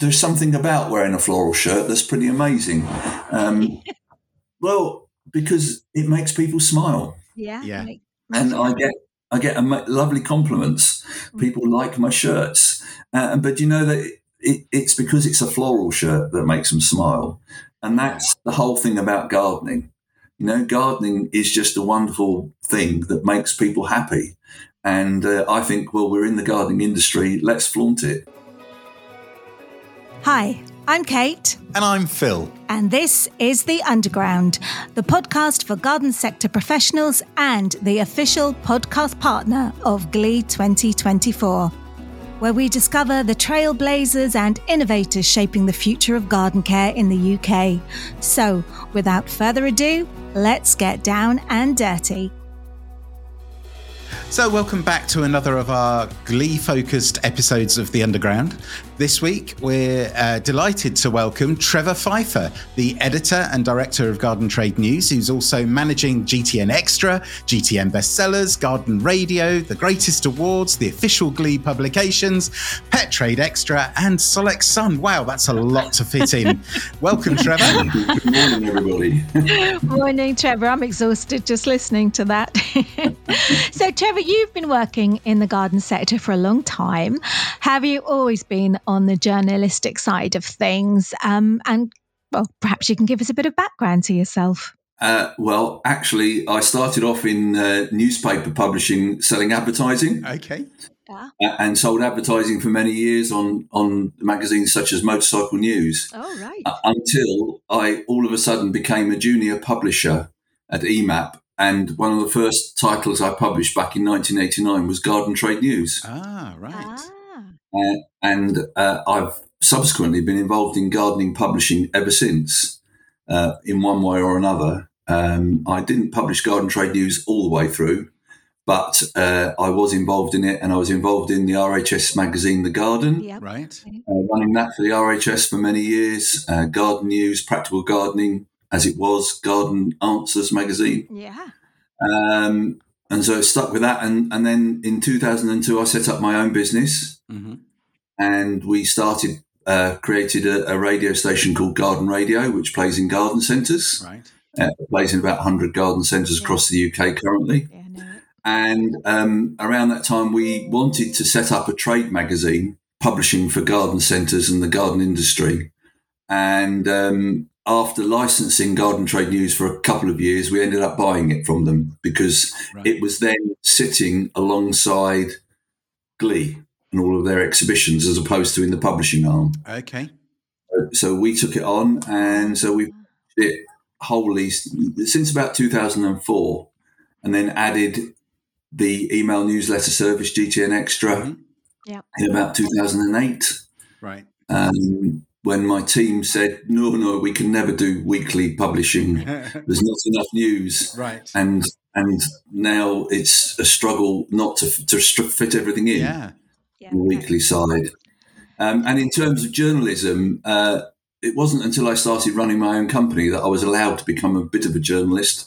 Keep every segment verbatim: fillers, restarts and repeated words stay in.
there's something about wearing a floral shirt that's pretty amazing. Um, well, because it makes people smile. Yeah, yeah. And I get I get a lovely compliments. People like my shirts, uh, but you know that it, it's because it's a floral shirt that makes them smile, and that's the whole thing about gardening. You know, gardening is just a wonderful thing that makes people happy, and uh, I think, well, we're in the gardening industry. Let's flaunt it. Hi, I'm Kate. And I'm Phil. And this is The Underground, the podcast for garden sector professionals and the official podcast partner of Glee twenty twenty-four, where we discover the trailblazers and innovators shaping the future of garden care in the U K. So, without further ado, let's get down and dirty. So welcome back to another of our Glee-focused episodes of The Underground. This week, we're uh, delighted to welcome Trevor Pfeiffer, the editor and director of Garden Trade News, who's also managing G T N Extra, G T N Bestsellers, Garden Radio, The Greatest Awards, the official Glee publications, Pet Trade Extra, and Solex Sun. Wow, that's a lot to fit in. Welcome, Trevor. Good morning, everybody. Morning, Trevor. I'm exhausted just listening to that. So, Trevor, you've been working in the garden sector for a long time. Have you always been on the journalistic side of things? Um, and, well, perhaps you can give us a bit of background to yourself. Uh, well, actually, I started off in uh, newspaper publishing, selling advertising. Okay. Yeah. Uh, and sold advertising for many years on, on magazines such as Motorcycle News. Oh, right. Uh, until I all of a sudden became a junior publisher at E M A P. And one of the first titles I published back in nineteen eighty-nine was Garden Trade News. Ah, right. Ah. Uh, and uh, I've subsequently been involved in gardening publishing ever since, uh, in one way or another. Um, I didn't publish Garden Trade News all the way through, but uh, I was involved in it, and I was involved in the R H S magazine, The Garden. Yep. Right. Uh, running that for the R H S for many years, uh, Garden News, Practical Gardening, as it was, Garden Answers magazine. Yeah. Um, and so I stuck with that. And, and then in two thousand two, I set up my own business. Mm-hmm. And we started, uh, created a, a radio station called Garden Radio, which plays in garden centres. Right. Uh, it plays in about one hundred garden centres Yeah. across the U K currently. Yeah, no. And um, around that time, we wanted to set up a trade magazine publishing for garden centres and the garden industry. And um, after licensing Garden Trade News for a couple of years, we ended up buying it from them because Right. it was then sitting alongside Glee and all of their exhibitions as opposed to in the publishing arm. Okay. So we took it on, and so we did it wholly since about two thousand four, and then added the email newsletter service G T N Extra Mm-hmm. Yeah. in about two thousand eight. Right. Um, when my team said, no, no, we can never do weekly publishing. There's not enough news. Right. And and now it's a struggle not to, to fit everything in. Yeah. Yeah. The weekly side. Um, and in terms of journalism, uh, it wasn't until I started running my own company that I was allowed to become a bit of a journalist,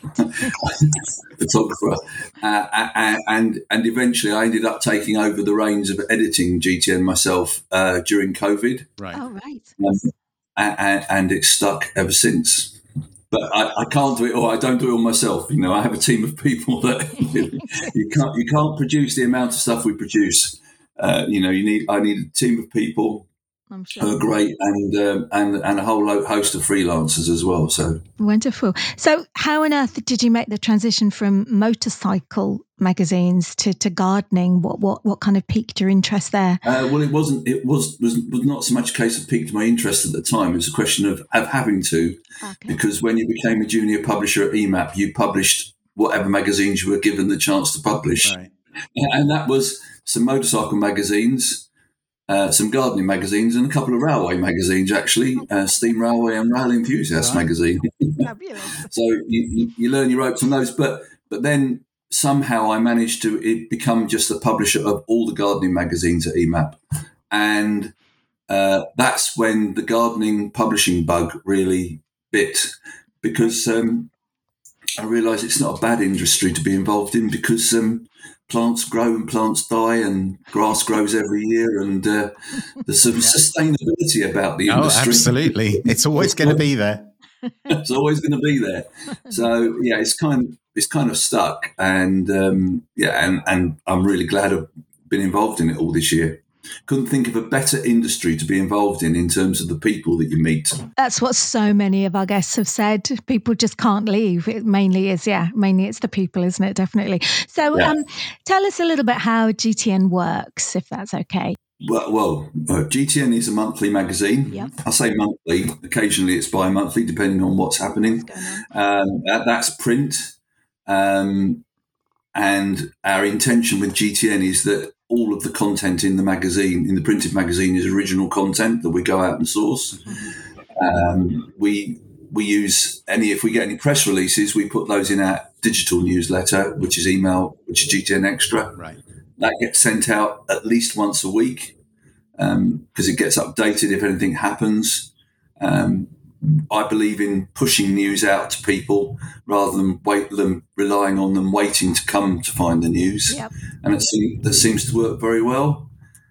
photographer, uh, and and eventually I ended up taking over the reins of editing G T N myself uh, during COVID. Right. Oh, right. Um, and, and it's stuck ever since. But I, I can't do it all. I don't do it all myself. You know, I have a team of people that you can't you can't produce the amount of stuff we produce. Uh, you know, you need. I need a team of people I'm who are sure. great, and um, and and a whole lo- host of freelancers as well. So Wonderful. So how on earth did you make the transition from motorcycle magazines to, to gardening? What, what what kind of piqued your interest there? Uh, well, it wasn't. It was, was was not so much a case of piqued my interest at the time. It was a question of, of having to, Okay. because when you became a junior publisher at E M A P, you published whatever magazines you were given the chance to publish, Right. and that was some motorcycle magazines, uh, some gardening magazines, and a couple of railway magazines. Actually, uh, Steam Railway and Rail Enthusiast Right. magazine. Fabulous. So you, you, you learn your ropes on those, but but then somehow I managed to it become just the publisher of all the gardening magazines at E M A P, and uh, that's when the gardening publishing bug really bit, because um, I realised it's not a bad industry to be involved in, because um, plants grow and plants die and grass grows every year, and uh, there's some sustainability about the industry. Oh, absolutely. It's always going to be there. It's always going to be there. So yeah, it's kind of it's kind of stuck, and um, yeah, and, and I'm really glad I've been involved in it all this year. Couldn't think of a better industry to be involved in in terms of the people that you meet. That's what so many of our guests have said. People just can't leave. It mainly is, yeah, mainly it's the people, isn't it? Definitely. So yeah. um, tell us a little bit how G T N works, if that's okay. Well, well uh, G T N is a monthly magazine. Yep. I say monthly. Occasionally it's bi-monthly, depending on what's happening. What's on? Um, that, that's print. Um, and our intention with G T N is that all of the content in the magazine, in the printed magazine, is original content that we go out and source. Um, we we use any, if we get any press releases, we put those in our digital newsletter, which is email, which is G T N Extra. Right. That gets sent out at least once a week because um, it gets updated if anything happens. Um, I believe in pushing news out to people rather than wait them relying on them waiting to come to find the news. Yep. And it seems, that seems to work very well.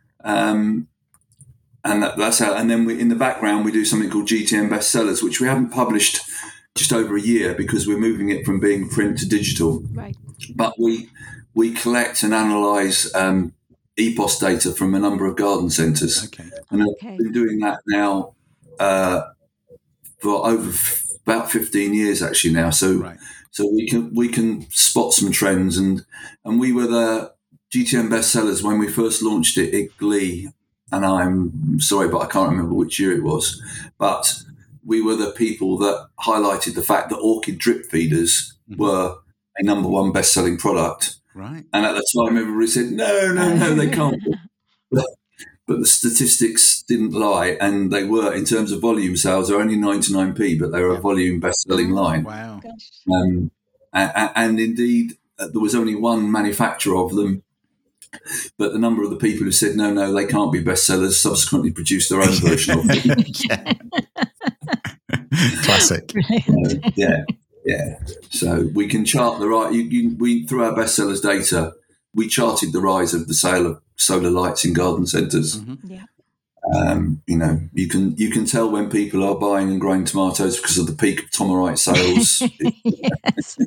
Um, and that, that's how. And then we, in the background, we do something called G T N Bestsellers, which we haven't published just over a year because we're moving it from being print to digital. Right. But we we collect and analyse um, E P O S data from a number of garden centres, okay. and okay. I've been doing that now uh, for over f- about fifteen years actually now. So right. so we can we can spot some trends, and and we were the G T N Bestsellers when we first launched it at Glee, and I'm sorry, but I can't remember which year it was, but we were the people that highlighted the fact that orchid drip feeders mm-hmm. were a number one best-selling product. Right. And at the time, everybody said, no, no, no, they can't. but, but the statistics didn't lie, and they were, in terms of volume sales, they're only ninety-nine p, but they were a volume best-selling line. Wow. Um, and, and indeed, there was only one manufacturer of them, but the number of the people who said, no, no, they can't be bestsellers, subsequently produced their own version of them. Classic. Uh, yeah. Yeah, so we can chart the right. You, you, we through our bestsellers data, we charted the rise of the sale of solar lights in garden centres. Mm-hmm. Yeah, um, you know, you can you can tell when people are buying and growing tomatoes because of the peak of Tomarite sales. Yes.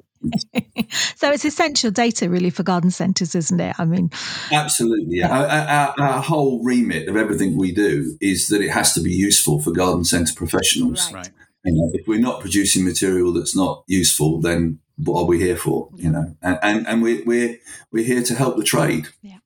So it's essential data, really, for garden centres, isn't it? I mean, absolutely. Yeah. Our, our, our whole remit of everything we do is that it has to be useful for garden centre professionals. Right. Right. You know, if we're not producing material that's not useful, then what are we here for? You know, and and, and we, we're we're here to help the trade. Yeah.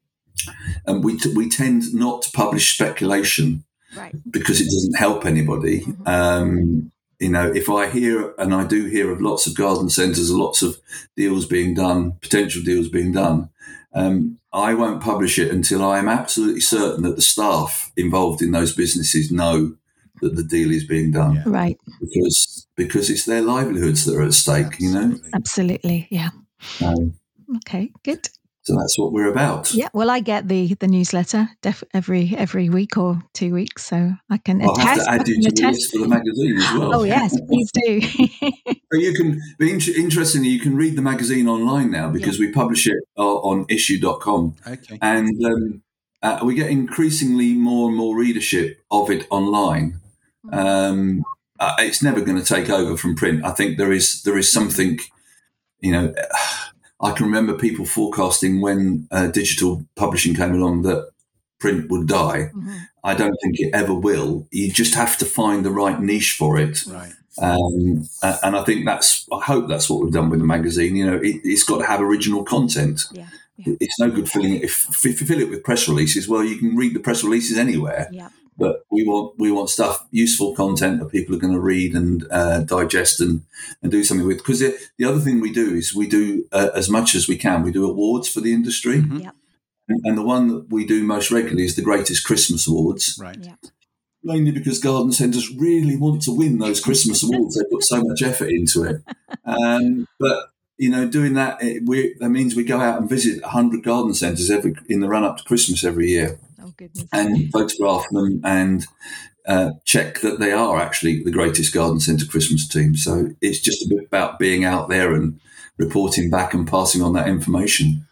And we t- we tend not to publish speculation, right, because it doesn't help anybody. Mm-hmm. Um, you know, if I hear, and I do hear of lots of garden centres, lots of deals being done, potential deals being done, um, I won't publish it until I am absolutely certain that the staff involved in those businesses know that the deal is being done. Yeah. Right. Because because it's their livelihoods that are at stake, Absolutely. you know? Absolutely, yeah. Um, Okay, good. so that's what we're about. Yeah, well, I get the the newsletter def- every every week or two weeks, so I can I'll attest. have to add you to the list for the magazine as well. Oh, yes, please do. But you can, be in- interestingly, you can read the magazine online now because yeah. we publish it uh, on issue dot com. Okay. And um, uh, we get increasingly more and more readership of it online. Um, uh, it's never going to take over from print. I think there is there is something, you know, I can remember people forecasting when uh, digital publishing came along that print would die. Mm-hmm. I don't think it ever will. You just have to find the right niche for it. Right. Um, and I think that's, I hope that's what we've done with the magazine. You know, it, it's got to have original content. Yeah. Yeah. It's no good filling it. If, if you fill it with press releases, well, you can read the press releases anywhere. Yeah. But we want we want stuff, useful content that people are going to read and uh, digest and, and do something with. Because the, the other thing we do is we do, uh, as much as we can, we do awards for the industry. Mm-hmm. Yeah. And, and the one that we do most regularly is the Greatest Christmas Awards. Right. Yeah. Mainly because garden centres really want to win those Christmas awards. They put so much effort into it. Um, but, you know, doing that, it, we, that means we go out and visit one hundred garden centres every in the run-up to Christmas every year. Oh, goodness. And photograph them and uh, check that they are actually the Greatest Garden Centre Christmas team. So it's just a bit about being out there and reporting back and passing on that information.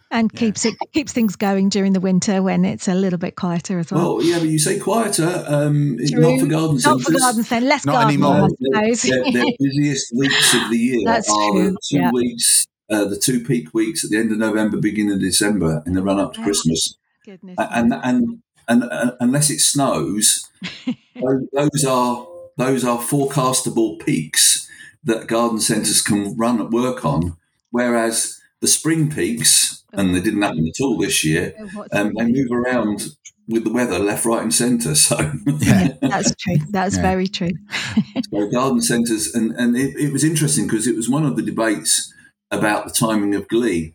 And Yeah. keeps it keeps things going during the winter when it's a little bit quieter as well. Well, yeah, but you say quieter, um, True. not for garden Not centres. for garden centre, less Not garden, anymore. I suppose. Their, their busiest weeks of the year That's are true, the two yeah. weeks, uh, the two peak weeks at the end of November, beginning of December, in the run up to Wow. Christmas. Goodness. And, and and and unless it snows, those- those are those are forecastable peaks that garden centres can run at work on. Whereas the spring peaks, and they didn't happen at all this year, um, they move around with the weather left, right, and centre. So, Yeah, that's true. That's Yeah. very true. so garden centres, and and it, it was interesting because it was one of the debates about the timing of Glee.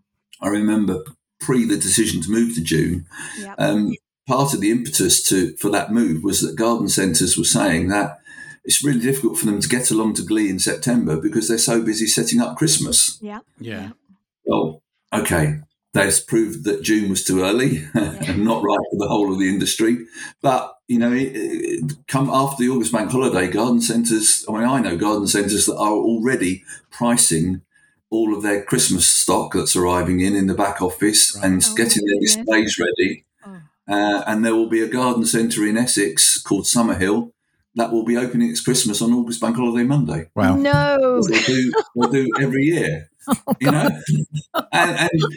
I remember pre the decision to move to June. Yep. Um, part of the impetus to for that move was that garden centres were saying that it's really difficult for them to get along to Glee in September because they're so busy setting up Christmas. Yeah. Yeah. Well, okay, they've proved that June was too early and not right for the whole of the industry. But, you know, it, it, come after the August bank holiday, garden centres, I mean, I know garden centres that are already pricing all of their Christmas stock that's arriving in in the back office Right. and Oh, getting their goodness. displays ready. Oh. Uh, and there will be a garden centre in Essex called Summerhill that will be opening its Christmas on August bank holiday Monday. Wow. No. They do, they do every year, you know. And, and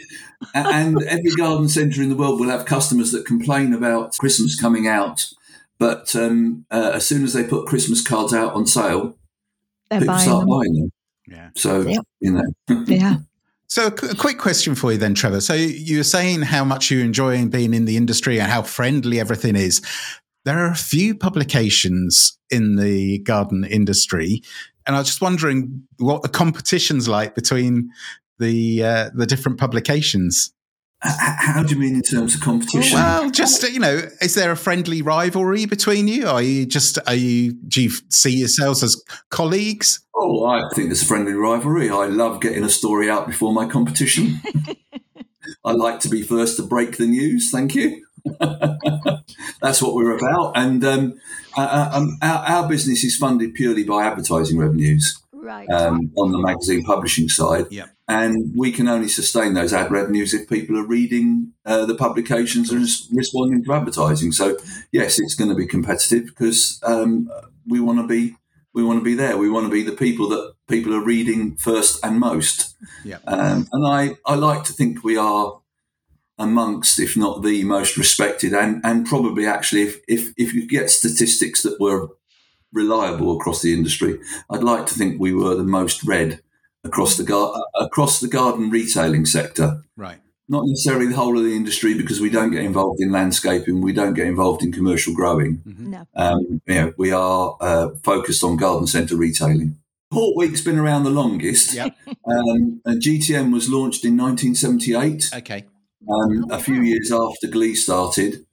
and every garden centre in the world will have customers that complain about Christmas coming out, but um, uh, as soon as they put Christmas cards out on sale, They're people buying start them. buying them. Yeah. So Yep. you know, Yeah. So, a qu- a quick question for you then, Trevor. So, you were saying how much you enjoy being in the industry and how friendly everything is. There are a few publications in the garden industry, and I was just wondering what the competition's like between the uh, the different publications. H- how do you mean in terms of competition? Well, just you know, is there a friendly rivalry between you? Are you just are you do you see yourselves as colleagues? Oh, I think there's a friendly rivalry. I love getting a story out before my competition. I like to be first to break the news. Thank you. That's what we're about. And um, uh, um, our, our business is funded purely by advertising revenues Right. um, on the magazine publishing side. Yeah. And we can only sustain those ad revenues if people are reading uh, the publications and res- responding to advertising. So, yes, it's going to be competitive because um, we want to be we want to be there. We want to be the people that people are reading first and most. Yeah. Um, and I, I like to think we are amongst, if not the most respected, and, and probably actually, if, if, if you get statistics that were reliable across the industry, I'd like to think we were the most read across the gar- across the garden retailing sector. Right. Not necessarily the whole of the industry because we don't get involved in landscaping, we don't get involved in commercial growing. No. Um, you know, we are uh, focused on garden centre retailing. Hort Week's been around the longest. Yep. Um, and G T M was launched in nineteen seventy-eight, Okay. um, a few years after Glee started.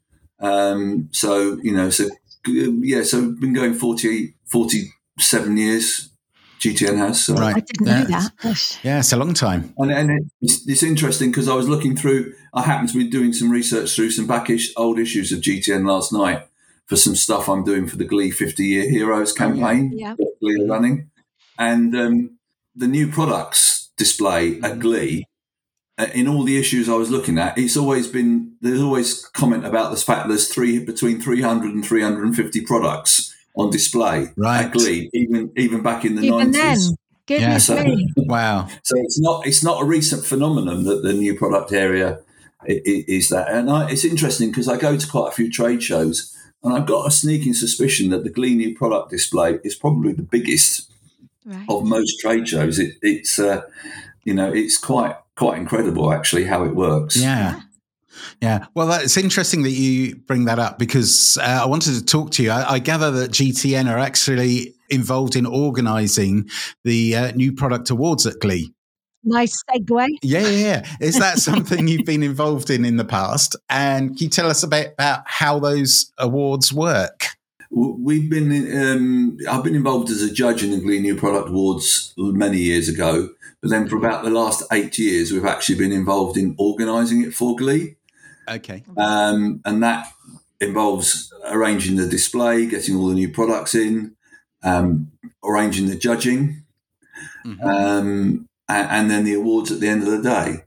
Um, so, you know, so yeah, so we've been going forty, forty-seven years. G T N has. So. Right. I didn't Yeah. know that. Gosh. Yeah, it's a long time. And, and it's, it's interesting because I was looking through, I happened to be doing some research through some back ish, old issues of G T N last night for some stuff I'm doing for the Glee fifty-year Heroes campaign Yeah. that Glee are running. And um, the new products display at Glee, uh, in all the issues I was looking at, it's always been, there's always comment about the fact there's three between three hundred and three hundred fifty products on display Right. at Glee, even even back in the Even nineties. then, goodness Yeah. me. Wow. So it's not it's not a recent phenomenon that the new product area i- i- is that. And I, it's interesting because I go to quite a few trade shows, and I've got a sneaking suspicion that the Glee new product display is probably the biggest Right. of most trade shows. It, it's uh, you know it's quite quite incredible actually how it works. Yeah. Yeah. Well, it's interesting that you bring that up because uh, I wanted to talk to you. I, I gather that G T N are actually involved in organising the uh, new product awards at Glee. Nice segue. Yeah, yeah, yeah. Is that something you've been involved in in the past? And can you tell us a bit about how those awards work? We've been um, I've been involved as a judge in the Glee New Product Awards many years ago, but then for about the last eight years, we've actually been involved in organising it for Glee. Okay. Um, and that involves arranging the display, getting all the new products in, um, arranging the judging, Mhm. um, and, and then the awards at the end of the day.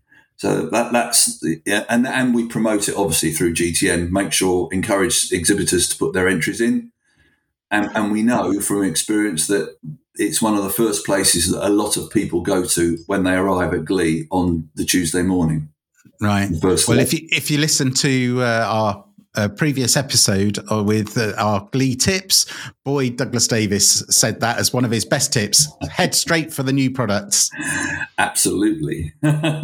So that that's the, yeah, and and we promote it obviously through G T N. Make sure encourage exhibitors to put their entries in, and and we know from experience that it's one of the first places that a lot of people go to when they arrive at Glee on the Tuesday morning. Right. Well, if you if you listen to uh, our uh, previous episode with uh, our Glee tips, boy, Douglas Davis said that as one of his best tips. Head straight for the new products. Absolutely.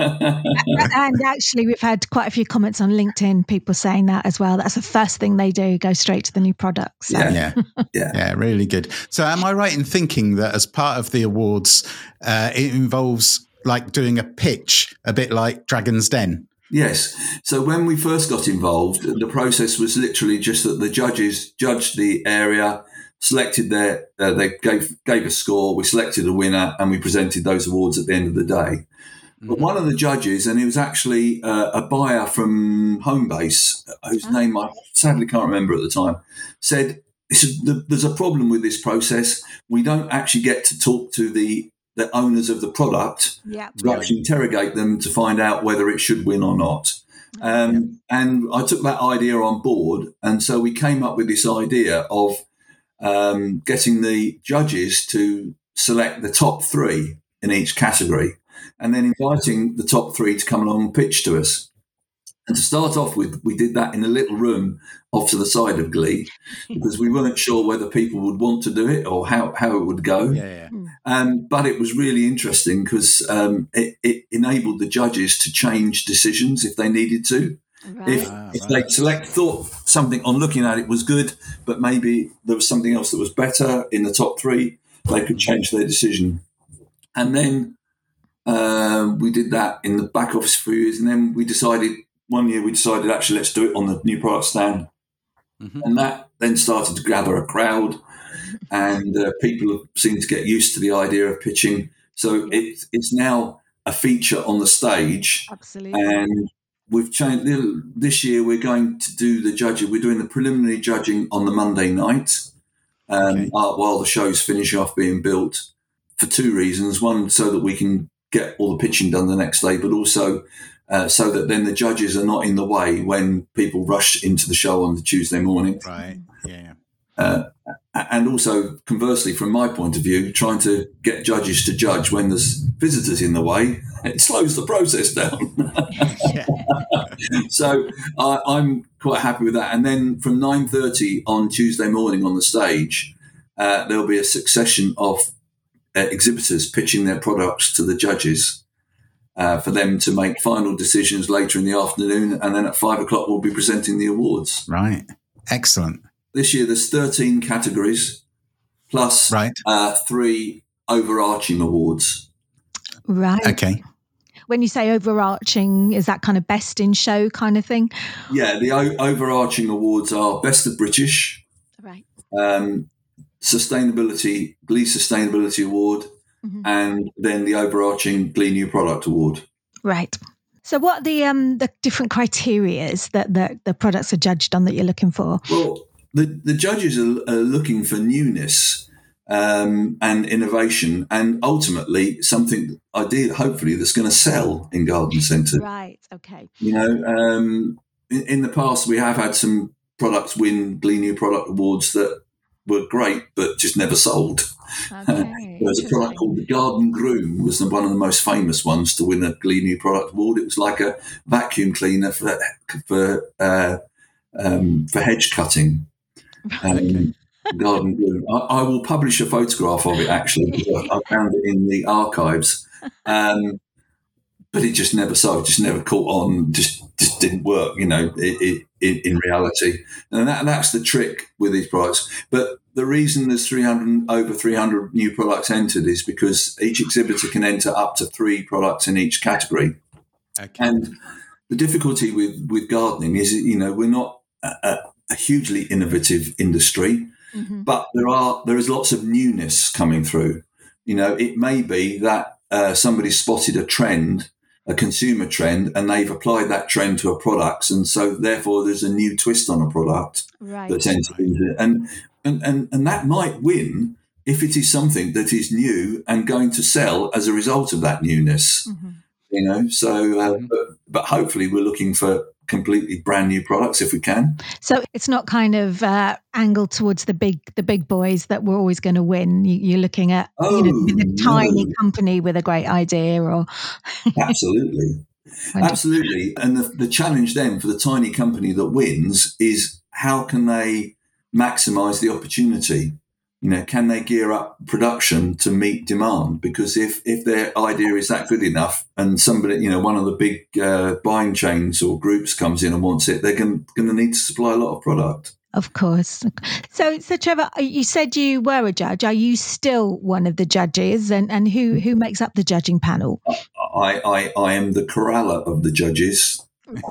And actually, we've had quite a few comments on LinkedIn, people saying that as well. That's the first thing they do, go straight to the new products. So. Yeah. yeah. Yeah. Yeah. Really good. So am I right in thinking that as part of the awards, uh, it involves like doing a pitch, a bit like Dragon's Den? Yes. So when we first got involved, the process was literally just that the judges judged the area, selected their, uh, they gave gave a score, we selected a winner, and we presented those awards at the end of the day. Mm-hmm. But one of the judges, and he was actually uh, a buyer from Homebase, whose oh. name I sadly can't remember at the time, said, there's a problem with this process. We don't actually get to talk to the the owners of the product yeah. to actually interrogate them to find out whether it should win or not. Um, yeah. And I took that idea on board. And so we came up with this idea of um, getting the judges to select the top three in each category and then inviting the top three to come along and pitch to us. And to start off with, we did that in a little room off to the side of Glee because we weren't sure whether people would want to do it or how, how it would go. Yeah, yeah. Um, but it was really interesting because um, it, it enabled the judges to change decisions if they needed to. Right. If, ah, if right. they select thought something on looking at it was good, but maybe there was something else that was better in the top three, they could change their decision. And then uh, we did that in the back office for years. And then we decided, one year we decided, actually, let's do it on the new product stand. Mm-hmm. And that then started to gather a crowd. And uh, people seem to get used to the idea of pitching. So it, it's now a feature on the stage. Absolutely. And we've changed. This year we're going to do the judging. We're doing the preliminary judging on the Monday night um, okay. uh, while the show's finishing off being built for two reasons. One, so that we can get all the pitching done the next day, but also uh, so that then the judges are not in the way when people rush into the show on the Tuesday morning. Right, yeah. Uh, and also, conversely, from my point of view, trying to get judges to judge when there's visitors in the way, it slows the process down. So uh, I'm quite happy with that. And then from nine thirty on Tuesday morning on the stage, uh, there'll be a succession of uh, exhibitors pitching their products to the judges uh, for them to make final decisions later in the afternoon. And then at five o'clock, we'll be presenting the awards. Right. Excellent. This year, there's thirteen categories plus right. uh, three overarching awards. Right. Okay. When you say overarching, is that kind of best in show kind of thing? Yeah, the o- overarching awards are Best of British, right? Um, Sustainability, Glee Sustainability Award, mm-hmm. and then the overarching Glee New Product Award. Right. So what are the um, the different criterias that the, the products are judged on that you're looking for? Well, the, the judges are, are looking for newness um, and innovation and ultimately something, ideally, hopefully, that's going to sell in Garden Centre. Right, okay. You know, um, in, in the past, we have had some products win Glee New Product Awards that were great but just never sold. Okay, uh, there was a product called the Garden Groom, was one of the most famous ones to win a Glee New Product Award. It was like a vacuum cleaner for for uh, um, for hedge cutting. Um, okay. Garden Groom. I, I will publish a photograph of it, actually, because I found it in the archives. Um, but it just never sold, just never caught on, just just didn't work, you know, it, it, in reality. And that, that's the trick with these products. But the reason there's three hundred over three hundred new products entered is because each exhibitor can enter up to three products in each category. Okay. And the difficulty with, with gardening is, you know, we're not a, a, a hugely innovative industry, mm-hmm. but there are there is lots of newness coming through. You know, it may be that uh, somebody spotted a trend, a consumer trend, and they've applied that trend to a product, and so therefore there's a new twist on a product right. that's entered into it. And, and and and that might win if it is something that is new and going to sell as a result of that newness. Mm-hmm. You know, so uh, Mm-hmm. but, but hopefully we're looking for completely brand new products if we can. So it's not kind of uh, angled towards the big the big boys that we're always going to win. You, you're looking at Oh, you know with a no. tiny company with a great idea, or Absolutely. Absolutely. And the, the challenge then for the tiny company that wins is how can they maximize the opportunity? You know, can they gear up production to meet demand? Because if, if their idea is that good enough and somebody, you know, one of the big uh, buying chains or groups comes in and wants it, they're going to need to supply a lot of product. Of course. So, so Trevor, you said you were a judge. Are you still one of the judges? And, and who, who makes up the judging panel? I, I, I am the corraller of the judges.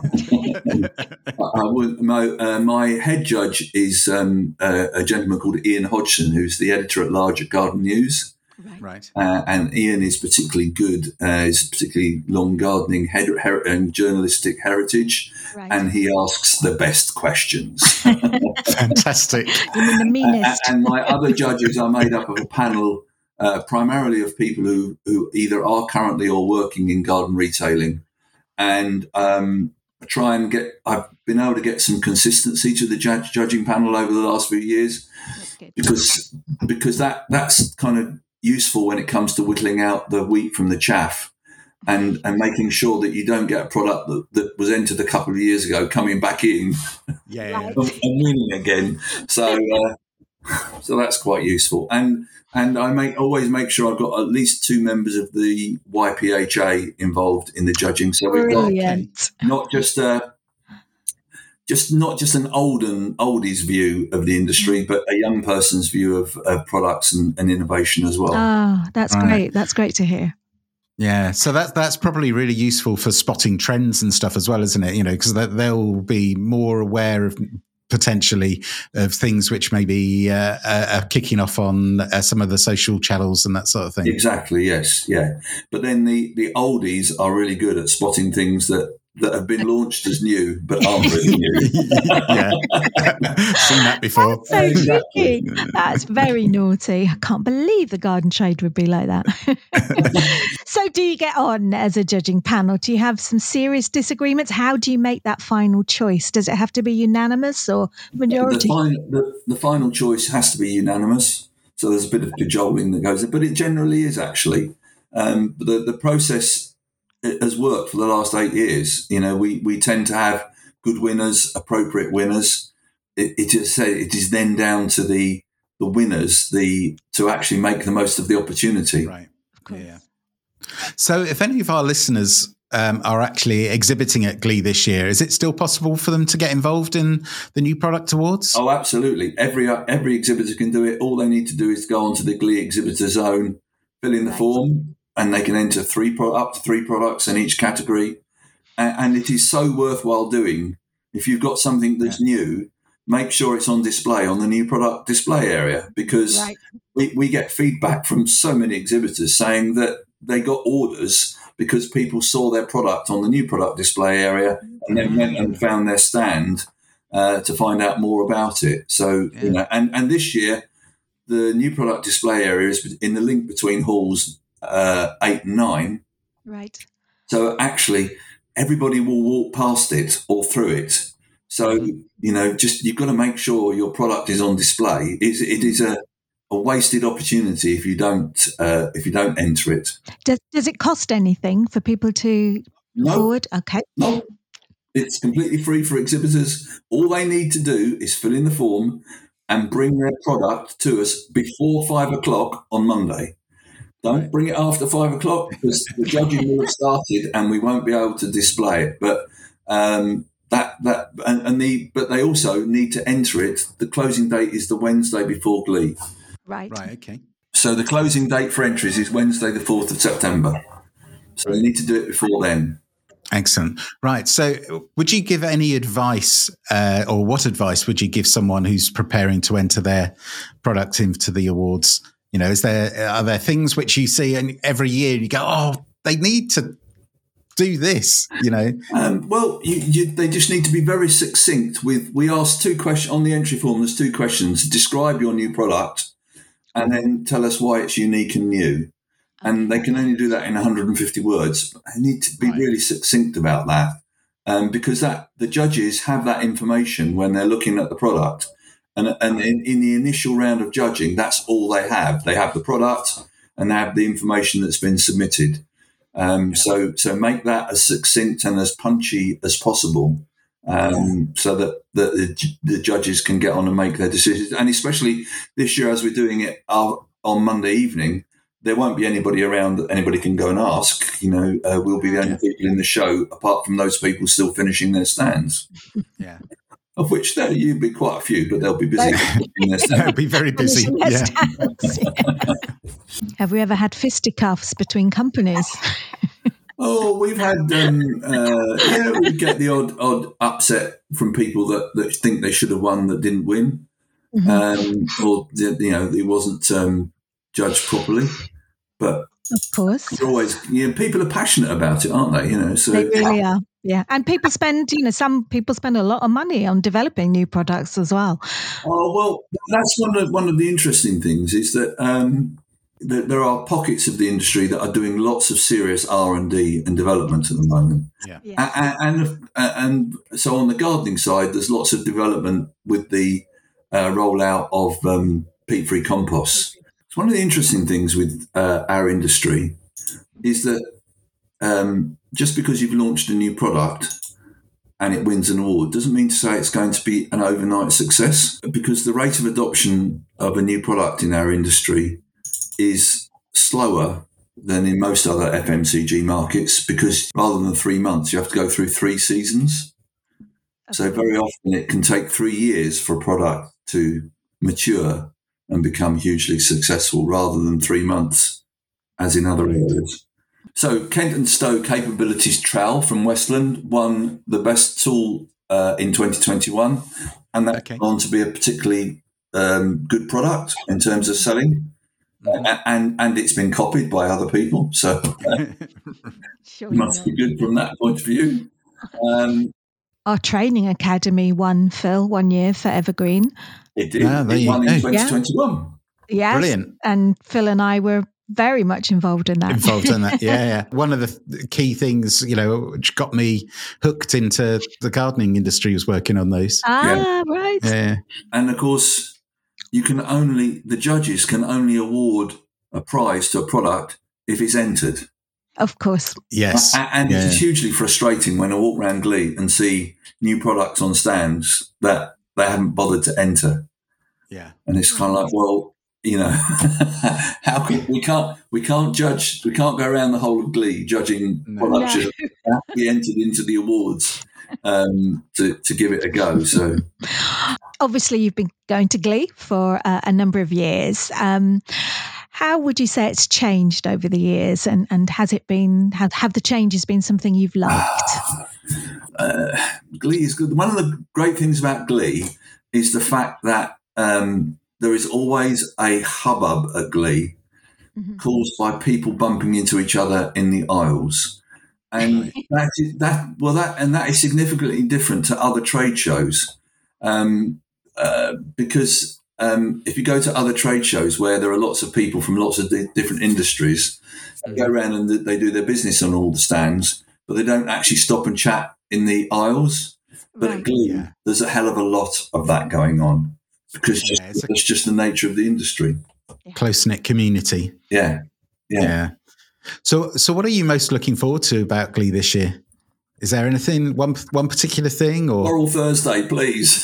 I would, my, uh, my head judge is um, uh, a gentleman called Ian Hodgson, who's the editor at large at Garden News. Right. Uh, and Ian is particularly good. Uh, he's particularly long gardening her- her- and journalistic heritage, Right. and he asks the best questions. Fantastic. You mean the meanest? and, and my other judges are made up of a panel uh, primarily of people who, who either are currently or working in garden retailing. And um, try and get, I've been able to get some consistency to the judge, judging panel over the last few years, because because that that's kind of useful when it comes to whittling out the wheat from the chaff, and and making sure that you don't get a product that, that was entered a couple of years ago coming back in Yeah, yeah. and, and winning again. So uh, so that's quite useful. And and I make always make sure I've got at least two members of the Y P H A involved in the judging. So we've got Brilliant. not just a just not just an olden oldies view of the industry, but a young person's view of, of products and, and innovation as well. Oh, that's Right. great. That's great to hear. Yeah, so that's that's probably really useful for spotting trends and stuff as well, isn't it? You know, because they'll be more aware of potentially of things which maybe uh, are kicking off on uh, some of the social channels and that sort of thing. Exactly. Yes. Yeah. But then the, the oldies are really good at spotting things that, that have been launched as new but aren't really new. Yeah, seen that before. That's so Exactly. cheeky. That's very naughty. I can't believe the garden trade would be like that. So do you get on as a judging panel? Do you have some serious disagreements? How do you make that final choice? Does it have to be unanimous or majority? The, fin- the, the final choice has to be unanimous. So there's a bit of cajoling that goes in, but it generally is actually. Um, the, the process has worked for the last eight years. You know, we, we tend to have good winners, appropriate winners. It, it is it is then down to the the winners the to actually make the most of the opportunity. Right. Yeah. So if any of our listeners um, are actually exhibiting at Glee this year, is it still possible for them to get involved in the New Product Awards? Oh, absolutely. Every every exhibitor can do it. All they need to do is go onto the Glee exhibitor zone, fill in the Right. form, and they can enter three pro- up to three products in each category. And, and it is so worthwhile doing. If you've got something that's yeah. new, make sure it's on display on the new product display area, because Right. we, we get feedback from so many exhibitors saying that they got orders because people saw their product on the new product display area and then went and found their stand uh, to find out more about it. So, yeah. you know, and, and this year, the new product display area is in the link between halls uh, eight and nine. Right. So actually, everybody will walk past it or through it. So, you know, just you've got to make sure your product is on display. It's, it is a, a wasted opportunity if you don't uh, if you don't enter it. Does Does it cost anything for people to No. forward? Okay. No, it's completely free for exhibitors. All they need to do is fill in the form and bring their product to us before five o'clock on Monday. Don't bring it after five o'clock because the judging will have started and we won't be able to display it. But um, that that and, and the but they also need to enter it. The closing date is the Wednesday before Glee. Right. Right. Okay. So the closing date for entries is Wednesday, the fourth of September. So they need to do it before then. Excellent. Right. So would you give any advice uh, or what advice would you give someone who's preparing to enter their product into the awards? You know, is there, are there things which you see and every year you go, oh, they need to do this, you know? Um, well, you, you, they just need to be very succinct with, we ask two questions on the entry form. There's two questions. Describe your new product and then tell us why it's unique and new. and they can only do that in one hundred fifty words. They need to be right. really succinct about that, um, because that the judges have that information when they're looking at the product. And, and in, in the initial round of judging, that's all they have. They have the product and they have the information that's been submitted. Um, so, so make that as succinct and as punchy as possible, um, so that, that the, the judges can get on and make their decisions. And especially this year, as we're doing it on Monday evening, there won't be anybody around that anybody can go and ask. You know, uh, we'll be the only people in the show, apart from those people still finishing their stands. Yeah. Of which there you'd be quite a few, but they'll be busy. They'll be very busy. Yeah. Have we ever had fisticuffs between companies? Oh, we've had, um, uh, yeah, we get the odd odd upset from people that, that think they should have won that didn't win, mm-hmm. um, or you know, it wasn't um, judged properly. But of course, always, you know, people are passionate about it, aren't they? You know, so they really are. Yeah, and people spend, you know, some people spend a lot of money on developing new products as well. Oh well, that's one of one of the interesting things is that um, that there are pockets of the industry that are doing lots of serious R and D and development at the moment. Yeah, yeah. And, and and so on the gardening side, there's lots of development with the uh, rollout of um, peat-free compost. It's one of the interesting things with uh, our industry is that. Um, just because you've launched a new product and it wins an award doesn't mean to say it's going to be an overnight success, because the rate of adoption of a new product in our industry is slower than in most other F M C G markets, because rather than three months, you have to go through three seasons. Okay. So very often it can take three years for a product to mature and become hugely successful rather than three months as in other areas. So Kent and Stowe Capabilities Trowel from Westland won the best tool uh, in twenty twenty-one, and that's okay. on to be a particularly um, good product in terms of selling, mm-hmm. uh, and and it's been copied by other people, so uh, sure must be good from that point of view. Um, Our training academy won, Phil, one year for Evergreen. It did. Ah, it won in twenty twenty-one. Yeah. Yes, brilliant. And Phil and I were very much involved in that. Involved in that, yeah, yeah. One of the key things, you know, which got me hooked into the gardening industry was working on those. Ah, yeah. Right. Yeah. And of course, you can only, the judges can only award a prize to a product if it's entered. Of course. Yes. And, and yeah. It's hugely frustrating when I walk around Glee and see new products on stands that they haven't bothered to enter. Yeah. And it's kind of like, well, you know, how can we can't we can't judge we can't go around the whole of Glee judging no. products no. that have to be entered into the awards um, to to give it a go. So obviously, you've been going to Glee for uh, a number of years. Um, how would you say it's changed over the years, and, and has it been have, have the changes been something you've liked? uh, Glee is good. One of the great things about Glee is the fact that. Um, There is always a hubbub at Glee mm-hmm. caused by people bumping into each other in the aisles, and that is, that well that and that is significantly different to other trade shows, um, uh, because um, if you go to other trade shows where there are lots of people from lots of di- different industries, they go around and they do their business on all the stands, but they don't actually stop and chat in the aisles. But right. at Glee, yeah. there's a hell of a lot of that going on. Because just, yeah, it's, a, it's just the nature of the industry. Close-knit community. Yeah. yeah. Yeah. So so what are you most looking forward to about Glee this year? Is there anything, one one particular thing? Or Floral Thursday, please.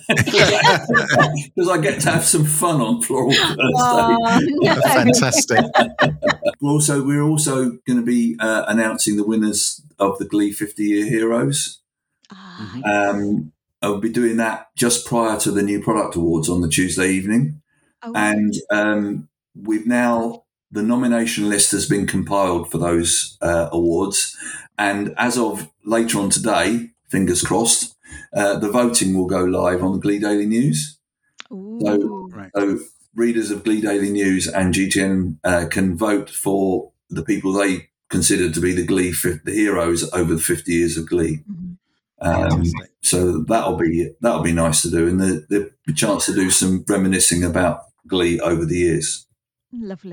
Because I get to have some fun on Floral Thursday. Oh, no. Fantastic. We're also, we're also going to be uh, announcing the winners of the Glee fifty-year Heroes. Oh, um I'll be doing that just prior to the new product awards on the Tuesday evening. Oh, and um, we've now, the nomination list has been compiled for those uh, awards. And as of later on today, fingers crossed, uh, the voting will go live on the Glee Daily News. Ooh, so, right. so readers of Glee Daily News and G T N uh, can vote for the people they consider to be the Glee, the heroes over the fifty years of Glee. Mm-hmm. Um, so that'll be that'll be nice to do, and the, the chance to do some reminiscing about Glee over the years. Lovely,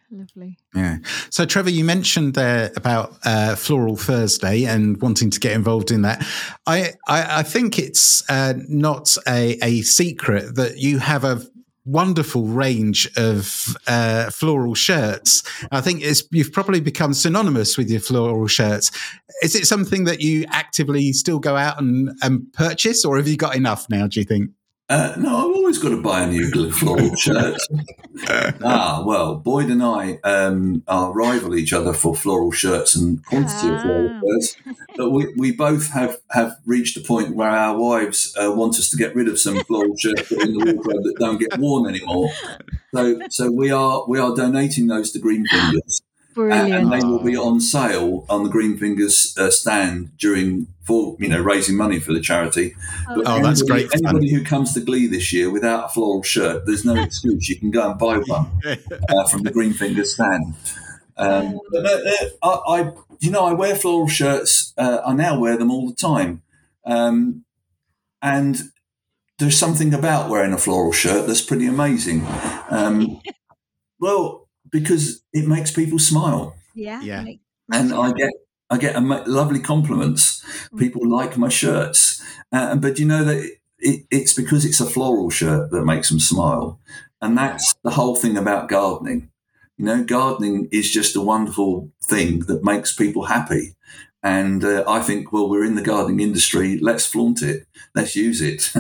Lovely. Yeah. So, Trevor, you mentioned there about uh, Floral Thursday and wanting to get involved in that. I I, I think it's uh, not a, a secret that you have a wonderful range of uh, floral shirts. I think it's, you've probably become synonymous with your floral shirts. Is it something that you actively still go out and, and purchase, or have you got enough now, do you think? Uh, no, I've always got to buy a new floral shirt. ah, well, Boyd and I um, are rival each other for floral shirts and quantity ah. of floral shirts. But we, we both have, have reached a point where our wives uh, want us to get rid of some floral shirts in the wardrobe that don't get worn anymore. So, so we are we are donating those to Green Fingers. Brilliant. And they will be on sale on the Green Fingers uh, stand during, for you know, raising money for the charity. Oh, but oh anybody, that's great. Anybody who comes to Glee this year without a floral shirt, there's no excuse. You can go and buy one uh, from the Green Fingers stand. Um, but uh, I, I, you know, I wear floral shirts. Uh, I now wear them all the time, um, and there's something about wearing a floral shirt that's pretty amazing. Um, well. Because it makes people smile. Yeah, yeah. And I get I get a lovely compliments. People like my shirts, uh, but you know that it, it's because it's a floral shirt that makes them smile, and that's the whole thing about gardening. You know, gardening is just a wonderful thing that makes people happy, and uh, I think, well, we're in the gardening industry. Let's flaunt it. Let's use it.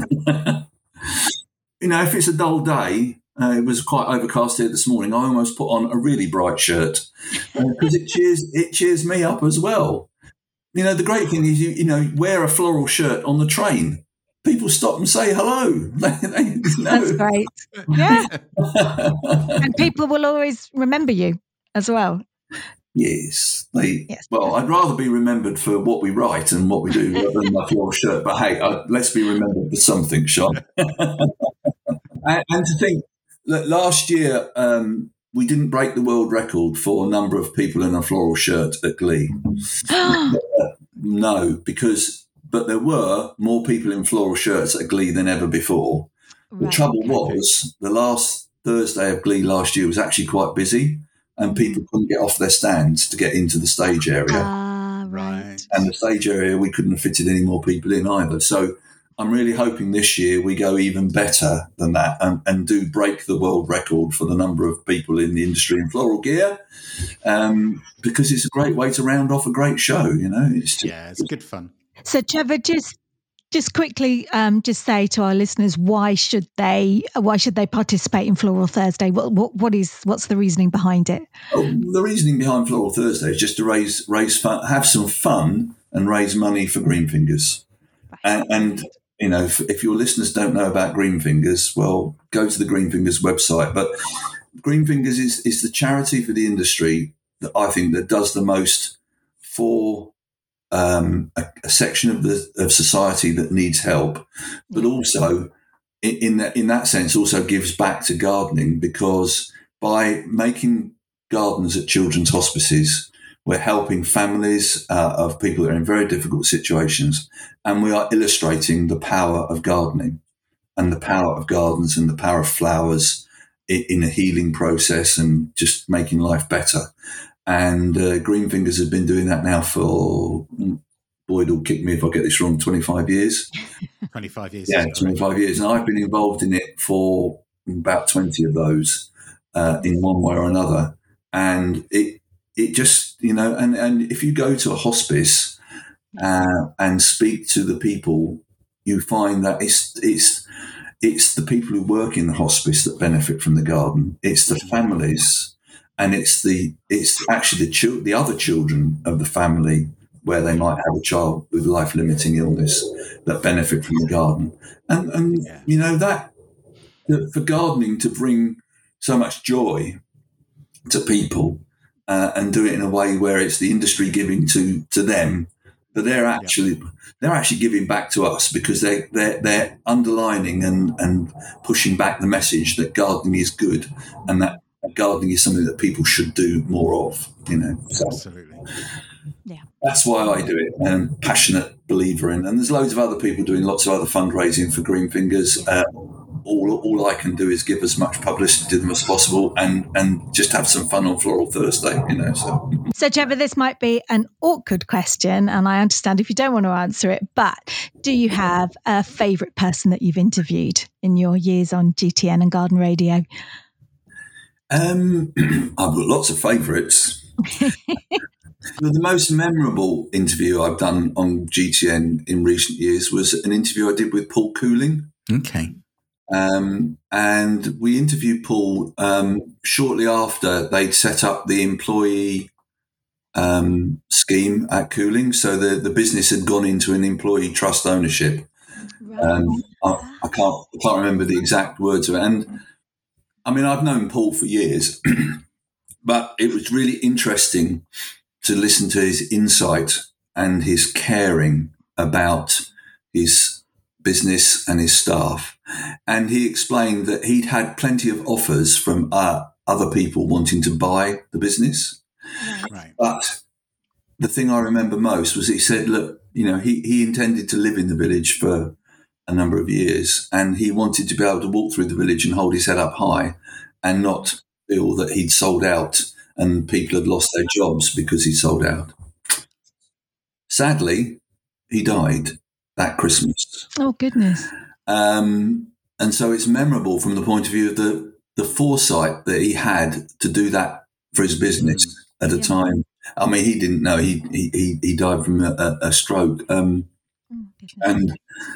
You know, if it's a dull day. Uh, it was quite overcast here this morning. I almost put on a really bright shirt because uh, it cheers it cheers me up as well. You know, the great thing is you you know wear a floral shirt on the train. People stop and say hello. They, they, you know. That's great. Yeah, and people will always remember you as well. Yes, they. Yes. Well, I'd rather be remembered for what we write and what we do rather than my floral shirt. But hey, uh, let's be remembered for something, Sean. and, and to think. Last year, um, we didn't break the world record for a number of people in a floral shirt at Glee. uh, no, because, but there were more people in floral shirts at Glee than ever before. Right. The trouble was, the last Thursday of Glee last year was actually quite busy, and people couldn't get off their stands to get into the stage area. Ah, right. And the stage area, we couldn't have fitted any more people in either. So I'm really hoping this year we go even better than that and, and do break the world record for the number of people in the industry in floral gear, um, because it's a great way to round off a great show. You know, it's just, yeah, it's good fun. So, Trevor, just just quickly, um, just say to our listeners, why should they why should they participate in Floral Thursday? What what what is what's the reasoning behind it? Oh, the reasoning behind Floral Thursday is just to raise raise fun, have some fun, and raise money for Green Fingers, and. and You know, if, if your listeners don't know about Green Fingers, well, go to the Green Fingers website. But Green Fingers is, is the charity for the industry that I think that does the most for um, a, a section of the of society that needs help, but also in, in that in that sense also gives back to gardening, because by making gardens at children's hospices, we're helping families uh, of people that are in very difficult situations, and we are illustrating the power of gardening and the power of gardens and the power of flowers in, in a healing process and just making life better. And uh, Green Fingers has been doing that now for, Boyd will kick me if I get this wrong, twenty-five years. twenty-five years. Yeah, twenty-five right. years. And I've been involved in it for about twenty of those uh, in one way or another. And it, It just, you know, and, and if you go to a hospice uh, and speak to the people, you find that it's it's it's the people who work in the hospice that benefit from the garden. It's the families, and it's the it's actually the chil- the other children of the family where they might have a child with life-limiting illness that benefit from the garden. And and yeah. you know that for gardening to bring so much joy to people. Uh, and do it in a way where it's the industry giving to, to them, but they're actually yeah. they're actually giving back to us, because they they're, they're underlining and, and pushing back the message that gardening is good and that gardening is something that people should do more of. You know, so absolutely. Yeah, that's why I do it, and I'm a passionate believer in. And there's loads of other people doing lots of other fundraising for Green Fingers. Uh, all all I can do is give as much publicity to them as possible, and and just have some fun on Floral Thursday, you know. So, so Trevor, this might be an awkward question, and I understand if you don't want to answer it. But do you have a favourite person that you've interviewed in your years on G T N and Garden Radio? Um, I've got lots of favourites. The most memorable interview I've done on G T N in recent years was an interview I did with Paul Cooling. Okay. Um, and we interviewed Paul um, shortly after they'd set up the employee um, scheme at Cooling. So the, the business had gone into an employee trust ownership. Um, I, I can't I can't remember the exact words of it. And I mean, I've known Paul for years, but it was really interesting to listen to his insight and his caring about his business and his staff. And he explained that he'd had plenty of offers from uh, other people wanting to buy the business. Right. But the thing I remember most was he said, look, you know, he, he intended to live in the village for a number of years, and he wanted to be able to walk through the village and hold his head up high and not feel that he'd sold out and people had lost their jobs because he sold out. Sadly, he died that Christmas. Oh, goodness. Um, and so it's memorable from the point of view of the, the foresight that he had to do that for his business mm. at a yeah. time. I mean, he didn't know. He he, he died from a, a stroke. Um, oh, and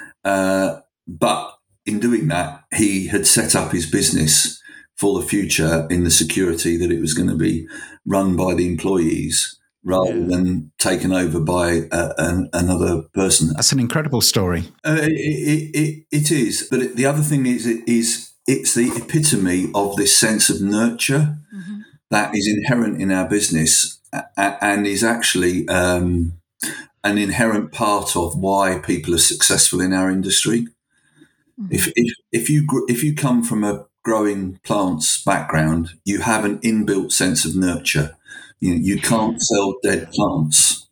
uh, But in doing that, he had set up his business for the future in the security that it was going to be run by the employees rather yeah. than taken over by uh, an, another person. That's an incredible story. Uh, it, it, it, it is. But it, the other thing is, it is it's the epitome of this sense of nurture mm-hmm. that is inherent in our business and is actually um, an inherent part of why people are successful in our industry. Mm-hmm. If, if, if you if you come from a growing plants background, you have an inbuilt sense of nurture. You, you can't sell dead plants.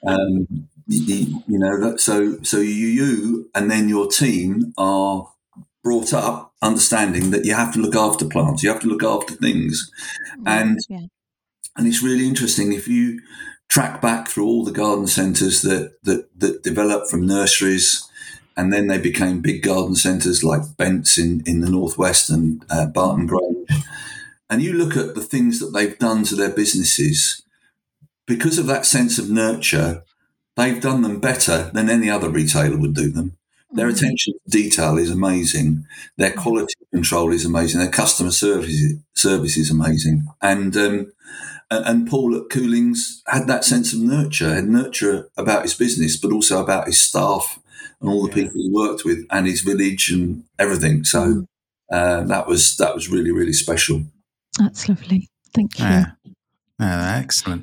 Um, you, you know that. So so you, you and then your team are brought up understanding that you have to look after plants. You have to look after things, and yeah. and it's really interesting if you track back through all the garden centres that that that developed from nurseries. And then they became big garden centres like Bent's in, in the northwest and uh, Barton Grange. And you look at the things that they've done to their businesses, because of that sense of nurture, they've done them better than any other retailer would do them. Their attention to detail is amazing. Their quality control is amazing. Their customer service, service is amazing. And um, and Paul at Cooling's had that sense of nurture, had nurture about his business, but also about his staff and all the people he worked with and his village and everything. So uh, that was that was really, really special. That's lovely. Thank you. Yeah. Yeah, excellent.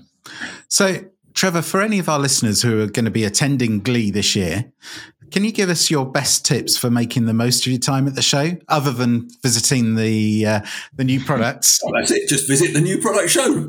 So, Trevor, for any of our listeners who are going to be attending Glee this year, can you give us your best tips for making the most of your time at the show, other than visiting the uh, the new products? Oh, that's it. Just visit the new product show.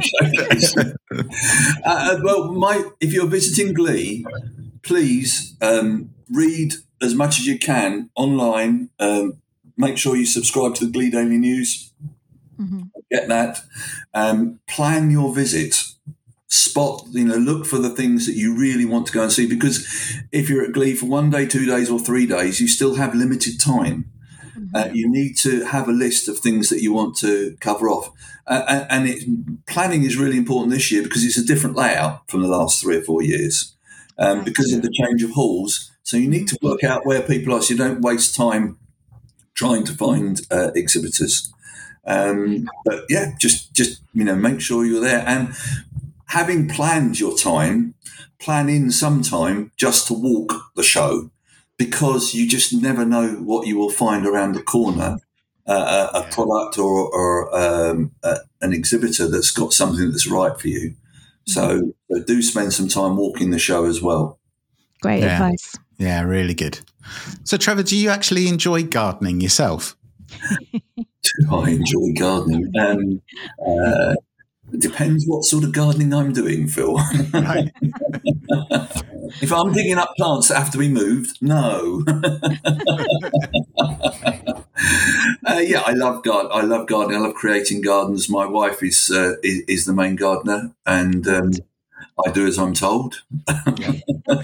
uh, well, my if you're visiting Glee, please um, read as much as you can online. Um, make sure you subscribe to the Glee Daily News. Mm-hmm. Get that. Um, plan your visit. Spot, you know, look for the things that you really want to go and see, because if you're at Glee for one day, two days or three days, you still have limited time. Mm-hmm. Uh, you need to have a list of things that you want to cover off. Uh, and and it, planning is really important this year because it's a different layout from the last three or four years um, because of the change of halls. So you need to work out where people are so you don't waste time trying to find uh, exhibitors. Um, but yeah, just, just, you know, make sure you're there. And having planned your time, plan in some time just to walk the show, because you just never know what you will find around the corner, uh, a, a product or, or um, uh, an exhibitor that's got something that's right for you. So, so do spend some time walking the show as well. Great yeah. advice. Yeah, really good. So, Trevor, do you actually enjoy gardening yourself? Do I enjoy gardening? Um, uh, it depends what sort of gardening I'm doing, Phil. Right. If I'm digging up plants that have to be moved, no. Uh, yeah, I love garden. I love gardening. I love creating gardens. My wife is uh, is, is the main gardener, and um, I do as I'm told. I'm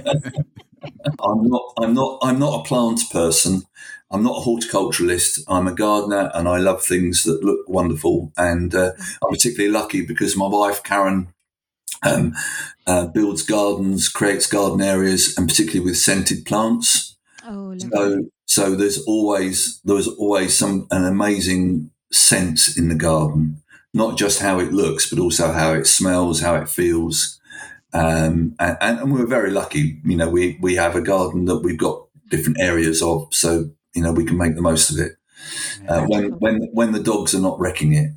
not. I'm not. I'm not a plant person. I'm not a horticulturalist. I'm a gardener, and I love things that look wonderful. And uh, I'm particularly lucky because my wife Karen um, uh, builds gardens, creates garden areas, and particularly with scented plants. Oh, so so there's always there's always some an amazing sense in the garden, not just how it looks, but also how it smells, how it feels. Um, and, and we're very lucky, you know. We we have a garden that we've got different areas of, so you know we can make the most of it uh, when when when the dogs are not wrecking it.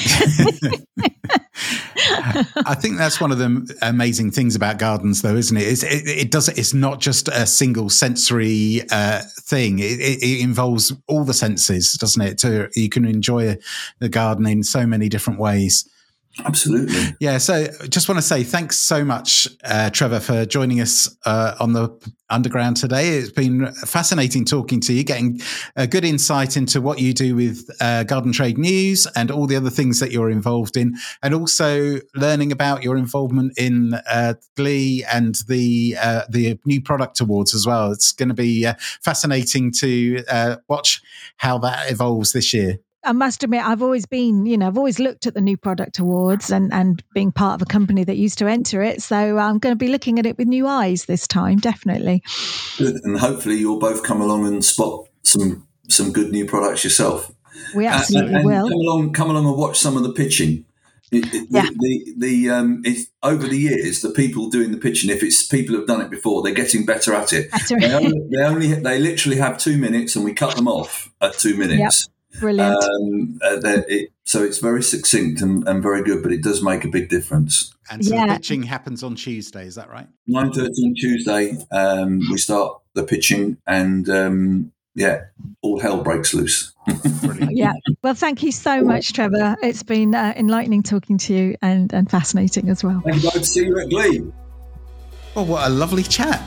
I think that's one of the amazing things about gardens, though, isn't it? It's, it, it does. It's not just a single sensory uh, thing. It, it, it involves all the senses, doesn't it? To, you can enjoy the garden in so many different ways. Absolutely. Yeah. So just want to say thanks so much, uh, Trevor, for joining us uh, on the Underground today. It's been fascinating talking to you, getting a good insight into what you do with uh, Garden Trade News and all the other things that you're involved in, and also learning about your involvement in uh, Glee and the uh, the New Product Awards as well. It's going to be uh, fascinating to uh, watch how that evolves this year. I must admit, I've always been, you know, I've always looked at the New Product Awards and, and being part of a company that used to enter it. So I'm going to be looking at it with new eyes this time, definitely. Good. And hopefully you'll both come along and spot some some good new products yourself. We absolutely and, and will. Come along, come along and watch some of the pitching. It, it, yeah. The, the, the um, it's, over the years, the people doing the pitching, if it's people who've done it before, they're getting better at it. Better. They, only, they only, they literally have two minutes, and we cut them off at two minutes. Yep. Brilliant. Um, uh, it, so it's very succinct and, and very good, but it does make a big difference. And so yeah. the pitching happens on Tuesday, is that right? nine thirty on Tuesday, um, we start the pitching, and um, yeah, all hell breaks loose. Yeah. Well, thank you so much, Trevor. It's been uh, enlightening talking to you and, and fascinating as well. Thank you both. See you at Glee. Well, what a lovely chat.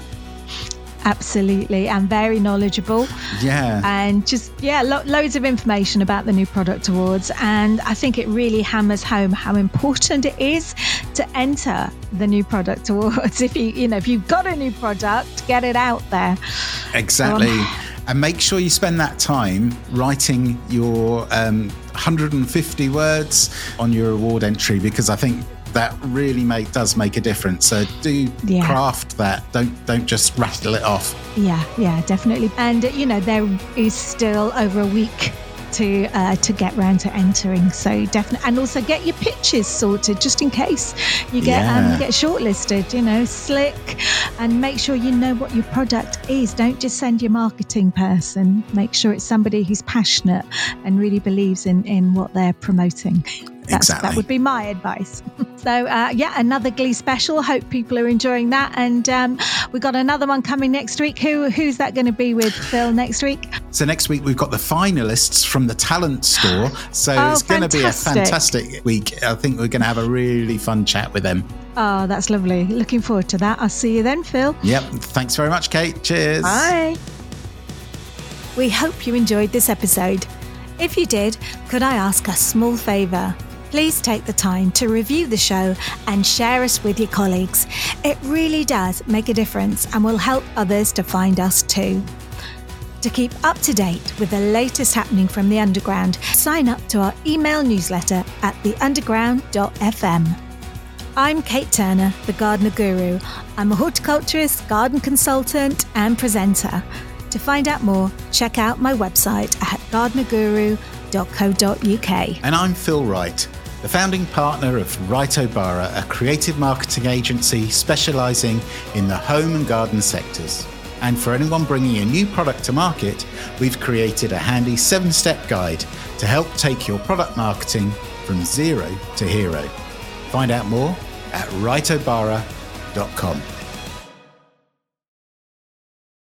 Absolutely, and very knowledgeable. Yeah. And just, yeah, lo- loads of information about the New Product Awards. And I think it really hammers home how important it is to enter the New Product Awards. If you, you know, if you've got a new product, get it out there. Exactly. Um, and make sure you spend that time writing your um, one hundred fifty words on your award entry, because I think that really make does make a difference. So do yeah. craft that. Don't don't just rattle it off. Yeah, yeah, definitely. And uh, you know, there is still over a week to uh, to get round to entering. So definitely, and also get your pitches sorted just in case you get yeah. um, get shortlisted. You know, slick, and make sure you know what your product is. Don't just send your marketing person. Make sure it's somebody who's passionate and really believes in in what they're promoting. That's, exactly. That would be my advice. So, uh, yeah, another Glee special. Hope people are enjoying that. And um, we've got another one coming next week. Who Who's that going to be with, Phil, next week? So next week, we've got the finalists from the Talent Store. So oh, it's going to be a fantastic. fantastic week. I think we're going to have a really fun chat with them. Oh, that's lovely. Looking forward to that. I'll see you then, Phil. Yep. Thanks very much, Kate. Cheers. Bye. We hope you enjoyed this episode. If you did, could I ask a small favour? Please take the time to review the show and share us with your colleagues. It really does make a difference and will help others to find us too. To keep up to date with the latest happening from the Underground, sign up to our email newsletter at the underground dot f m. I'm Kate Turner, the Gardener Guru. I'm a horticulturist, garden consultant and presenter. To find out more, check out my website at gardener guru dot co dot u k. And I'm Phil Wright, the founding partner of Wright O'Bara, a creative marketing agency specialising in the home and garden sectors. And for anyone bringing a new product to market, we've created a handy seven-step guide to help take your product marketing from zero to hero. Find out more at wright o'bara dot com.